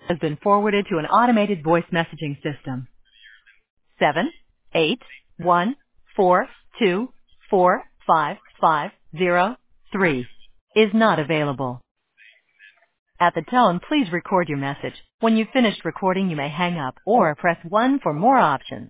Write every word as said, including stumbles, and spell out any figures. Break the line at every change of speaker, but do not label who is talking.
has been forwarded to an automated voice messaging system. Seven eight one four two four five five zero three is not available. At the tone, please record your message. When you've finished recording, you may hang up or press one for more options.